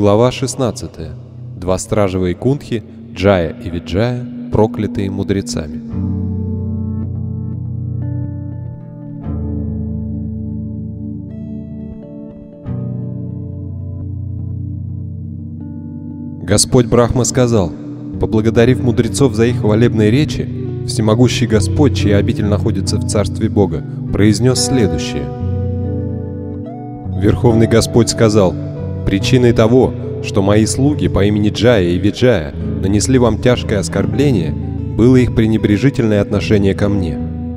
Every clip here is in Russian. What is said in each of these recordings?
Глава 16. Два стража Вайкунтхи, Джая и Виджая, проклятые мудрецами. Господь Брахма сказал: поблагодарив мудрецов за их хвалебные речи, всемогущий Господь, чья обитель находится в Царстве Бога, произнес следующее. Верховный Господь сказал: причиной того, что мои слуги по имени Джая и Виджая нанесли вам тяжкое оскорбление, было их пренебрежительное отношение ко мне.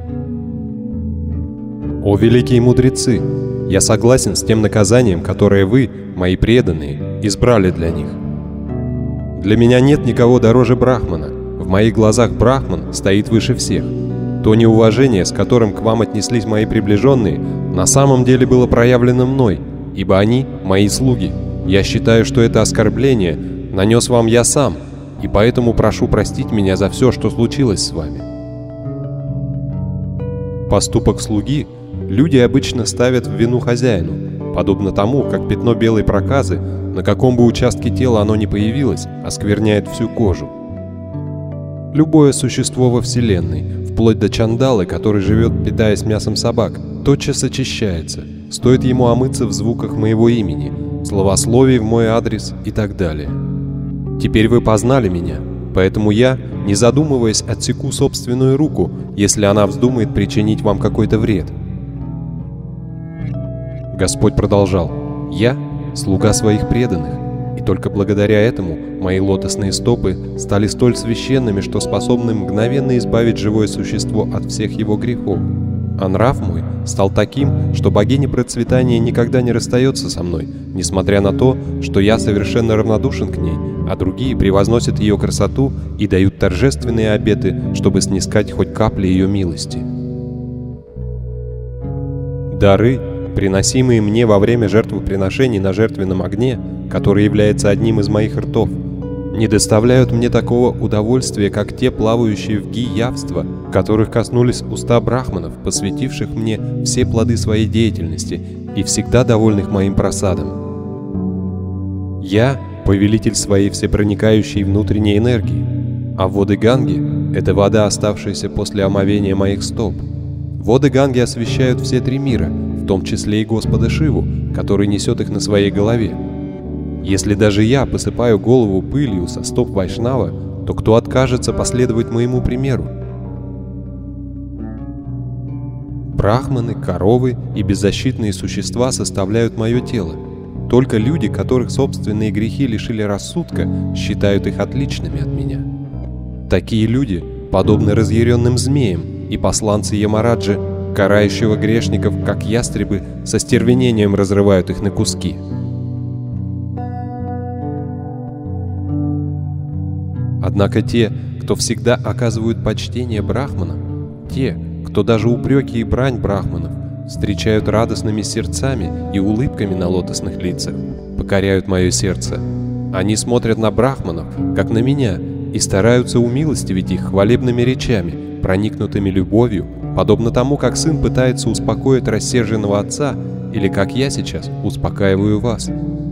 О великие мудрецы, я согласен с тем наказанием, которое вы, мои преданные, избрали для них. Для меня нет никого дороже Брахмана. В моих глазах Брахман стоит выше всех. То неуважение, с которым к вам отнеслись мои приближенные, на самом деле было проявлено мной, ибо они — мои слуги. Я считаю, что это оскорбление нанес вам я сам, и поэтому прошу простить меня за все, что случилось с вами. Поступок слуги люди обычно ставят в вину хозяину, подобно тому, как пятно белой проказы, на каком бы участке тела оно ни появилось, оскверняет всю кожу. Любое существо во Вселенной, вплоть до чандалы, который живет, питаясь мясом собак, тотчас очищается, стоит ему омыться в звуках моего имени, словословий в мой адрес и так далее. Теперь вы познали меня, поэтому я, не задумываясь, отсеку собственную руку, если она вздумает причинить вам какой-то вред. Господь продолжал: я — слуга своих преданных, и только благодаря этому мои лотосные стопы стали столь священными, что способны мгновенно избавить живое существо от всех его грехов. А нрав мой стал таким, что богиня процветания никогда не расстается со мной, несмотря на то, что я совершенно равнодушен к ней, а другие превозносят ее красоту и дают торжественные обеты, чтобы снискать хоть капли ее милости. Дары, приносимые мне во время жертвоприношений на жертвенном огне, который является одним из моих ртов, не доставляют мне такого удовольствия, как те плавающие в ги явства, которых коснулись уста брахманов, посвятивших мне все плоды своей деятельности и всегда довольных моим просадом. Я — повелитель своей всепроникающей внутренней энергии, а воды Ганги — это вода, оставшаяся после омовения моих стоп. Воды Ганги освещают все три мира, в том числе и Господа Шиву, который несет их на своей голове. Если даже я посыпаю голову пылью со стоп Вайшнава, то кто откажется последовать моему примеру? Брахманы, коровы и беззащитные существа составляют мое тело. Только люди, которых собственные грехи лишили рассудка, считают их отличными от меня. Такие люди подобны разъяренным змеям и посланцы Ямараджи, карающего грешников, как ястребы, со стервенением разрывают их на куски. Однако те, кто всегда оказывают почтение брахманам, те, кто даже упреки и брань брахманов встречают радостными сердцами и улыбками на лотосных лицах, покоряют мое сердце. Они смотрят на брахманов, как на меня, и стараются умилостивить их хвалебными речами, проникнутыми любовью, подобно тому, как сын пытается успокоить рассерженного отца, или как я сейчас успокаиваю вас.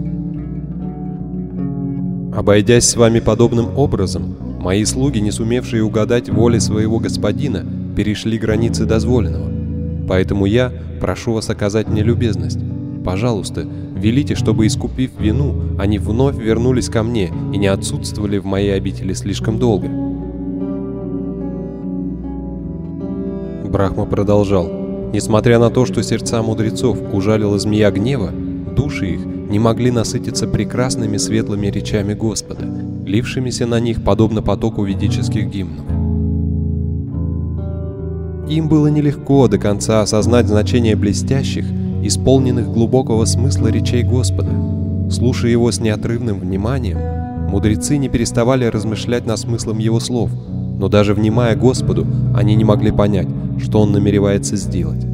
Обойдясь с вами подобным образом, мои слуги, не сумевшие угадать воле своего господина, перешли границы дозволенного. Поэтому я прошу вас оказать мне любезность. Пожалуйста, велите, чтобы, искупив вину, они вновь вернулись ко мне и не отсутствовали в моей обители слишком долго. Брахма продолжал: несмотря на то, что сердца мудрецов ужалила змея гнева, души их не могли насытиться прекрасными светлыми речами Господа, лившимися на них подобно потоку ведических гимнов. Им было нелегко до конца осознать значение блестящих, исполненных глубокого смысла речей Господа. Слушая его с неотрывным вниманием, мудрецы не переставали размышлять над смыслом его слов, но даже внимая Господу, они не могли понять, что он намеревается сделать.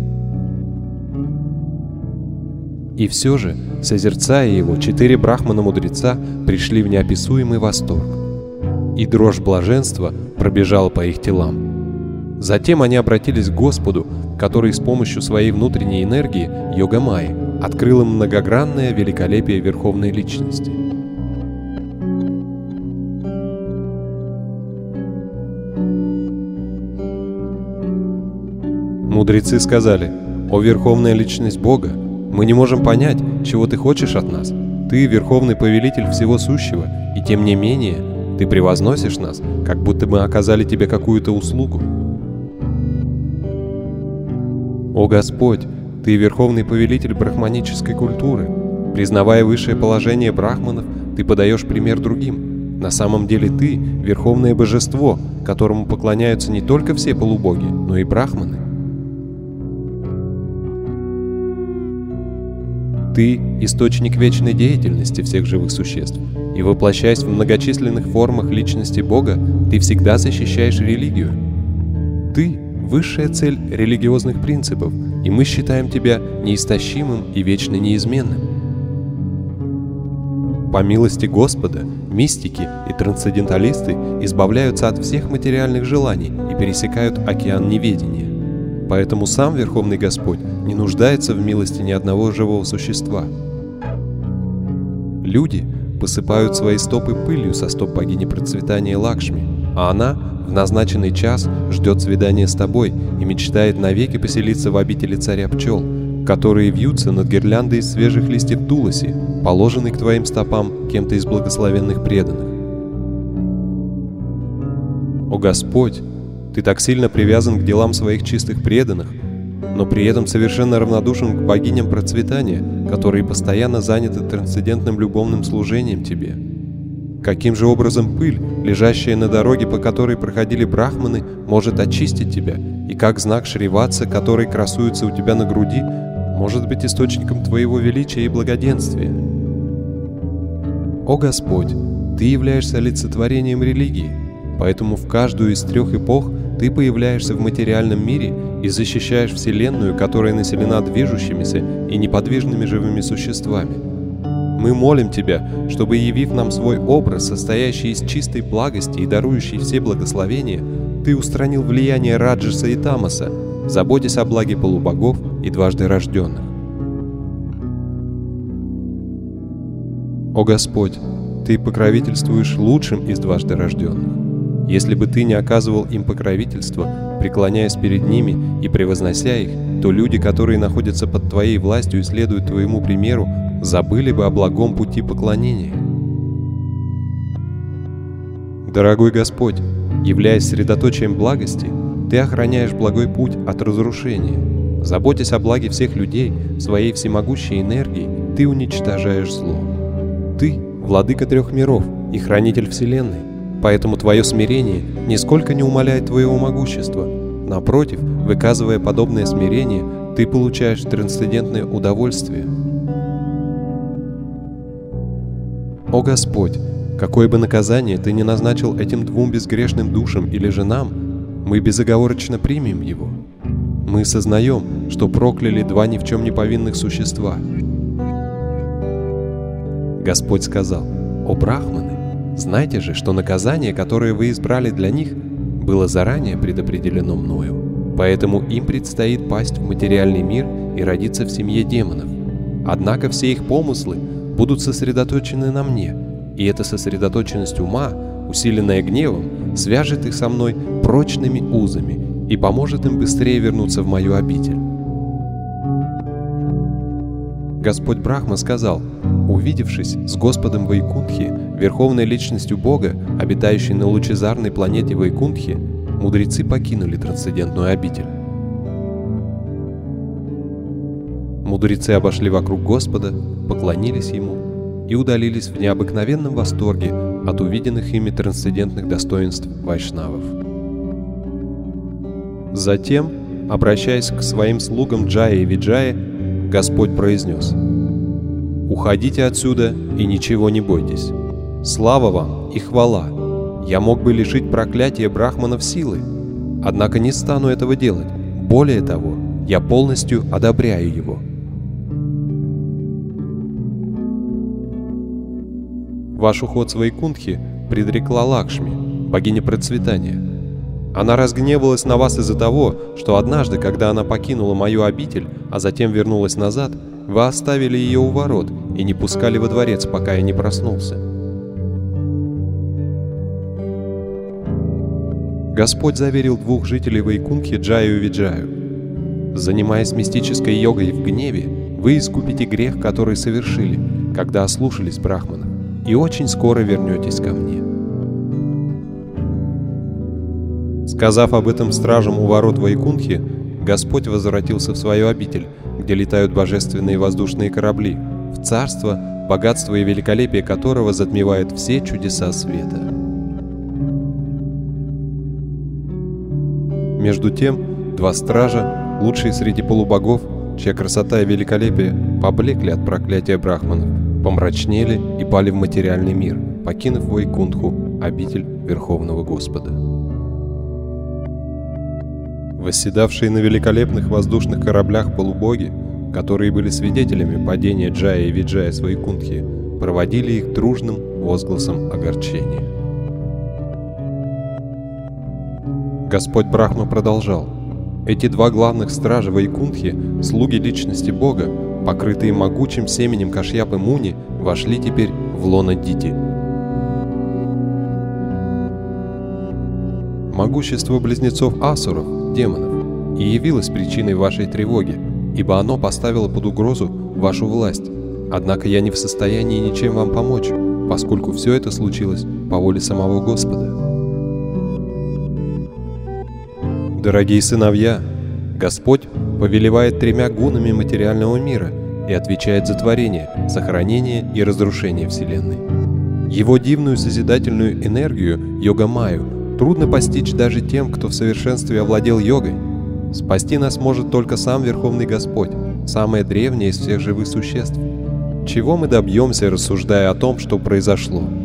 И все же, созерцая его, 4 брахмана-мудреца пришли в неописуемый восторг, и дрожь блаженства пробежала по их телам. Затем они обратились к Господу, который с помощью своей внутренней энергии, йога-майи, открыл им многогранное великолепие Верховной Личности. Мудрецы сказали: «О Верховная Личность Бога, мы не можем понять, чего Ты хочешь от нас. Ты Верховный Повелитель всего сущего, и тем не менее Ты превозносишь нас, как будто мы оказали Тебе какую-то услугу». «О Господь, Ты Верховный Повелитель брахманической культуры. Признавая высшее положение брахманов, Ты подаешь пример другим. На самом деле Ты — Верховное Божество, которому поклоняются не только все полубоги, но и брахманы. Ты — источник вечной деятельности всех живых существ, и, воплощаясь в многочисленных формах личности Бога, Ты всегда защищаешь религию. Ты — высшая цель религиозных принципов, и мы считаем Тебя неистощимым и вечно неизменным. По милости Господа, мистики и трансценденталисты избавляются от всех материальных желаний и пересекают океан неведения. Поэтому сам Верховный Господь не нуждается в милости ни одного живого существа. Люди посыпают свои стопы пылью со стоп богини процветания Лакшми, а она в назначенный час ждет свидания с тобой и мечтает навеки поселиться в обители царя пчел, которые вьются над гирляндой из свежих листьев туласи, положенной к твоим стопам кем-то из благословенных преданных. О Господь, Ты так сильно привязан к делам своих чистых преданных, но при этом совершенно равнодушен к богиням процветания, которые постоянно заняты трансцендентным любовным служением Тебе. Каким же образом пыль, лежащая на дороге, по которой проходили брахманы, может очистить тебя, и как знак Шриватса, который красуется у тебя на груди, может быть источником Твоего величия и благоденствия? О Господь, Ты являешься олицетворением религии, поэтому в каждую из 3 эпох Ты появляешься в материальном мире и защищаешь Вселенную, которая населена движущимися и неподвижными живыми существами. Мы молим Тебя, чтобы, явив нам свой образ, состоящий из чистой благости и дарующий все благословения, Ты устранил влияние Раджаса и Тамаса, заботясь о благе полубогов и дважды рожденных. О Господь, Ты покровительствуешь лучшим из дважды рожденных. Если бы Ты не оказывал им покровительства, преклоняясь перед ними и превознося их, то люди, которые находятся под Твоей властью и следуют Твоему примеру, забыли бы о благом пути поклонения. Дорогой Господь, являясь средоточием благости, Ты охраняешь благой путь от разрушения. Заботясь о благе всех людей, своей всемогущей энергией, Ты уничтожаешь зло. Ты — владыка 3 миров и хранитель Вселенной, поэтому Твое смирение нисколько не умаляет Твоего могущества. Напротив, выказывая подобное смирение, Ты получаешь трансцендентное удовольствие. О Господь, какое бы наказание Ты ни назначил этим 2 безгрешным душам или женам, мы безоговорочно примем его. Мы сознаем, что прокляли 2 ни в чем не повинных существа. Господь сказал: «О брахманы, знайте же, что наказание, которое вы избрали для них, было заранее предопределено мною, поэтому им предстоит пасть в материальный мир и родиться в семье демонов. Однако все их помыслы будут сосредоточены на мне, и эта сосредоточенность ума, усиленная гневом, свяжет их со мной прочными узами и поможет им быстрее вернуться в мою обитель». Господь Брахма сказал: увидевшись с Господом Вайкунтхи, Верховной Личностью Бога, обитающей на лучезарной планете Вайкунтхи, мудрецы покинули трансцендентную обитель. Мудрецы обошли вокруг Господа, поклонились Ему и удалились в необыкновенном восторге от увиденных ими трансцендентных достоинств вайшнавов. Затем, обращаясь к своим слугам Джае и Виджае, Господь произнес: «Уходите отсюда и ничего не бойтесь. Слава вам и хвала! Я мог бы лишить проклятия брахманов силы, однако не стану этого делать. Более того, я полностью одобряю его». Ваш уход с Вайкунтхи предрекла Лакшми, богиня процветания. Она разгневалась на вас из-за того, что однажды, когда она покинула мою обитель, а затем вернулась назад, вы оставили ее у ворот и не пускали во дворец, пока я не проснулся. Господь заверил 2 жителей Вайкунтхи, Джаю и Виджаю: Занимаясь мистической йогой в гневе, вы искупите грех, который совершили, когда ослушались Брахмана, и очень скоро вернетесь ко мне». Сказав об этом стражам у ворот Вайкунтхи, Господь возвратился в свою обитель, где летают божественные воздушные корабли, в царство, богатство и великолепие которого затмевает все чудеса света. Между тем, два стража, лучшие среди полубогов, чья красота и великолепие поблекли от проклятия брахманов, помрачнели и пали в материальный мир, покинув Вайкунтху, обитель Верховного Господа. Восседавшие на великолепных воздушных кораблях полубоги, которые были свидетелями падения Джая и Виджая с Вайкунтхи, проводили их дружным возгласом огорчения. Господь Брахма продолжал: «Эти два главных стража Вайкунтхи, слуги личности Бога, покрытые могучим семенем Кашьяпы Муни, вошли теперь в лоно Дити». Могущество близнецов Асуров, демонов, и явилось причиной вашей тревоги, ибо оно поставило под угрозу вашу власть. Однако я не в состоянии ничем вам помочь, поскольку все это случилось по воле самого Господа. Дорогие сыновья, Господь повелевает тремя гунами материального мира и отвечает за творение, сохранение и разрушение Вселенной. Его дивную созидательную энергию, йога-майю, трудно постичь даже тем, кто в совершенстве овладел йогой. Спасти нас может только сам Верховный Господь, самое древнее из всех живых существ. Чего мы добьемся, рассуждая о том, что произошло?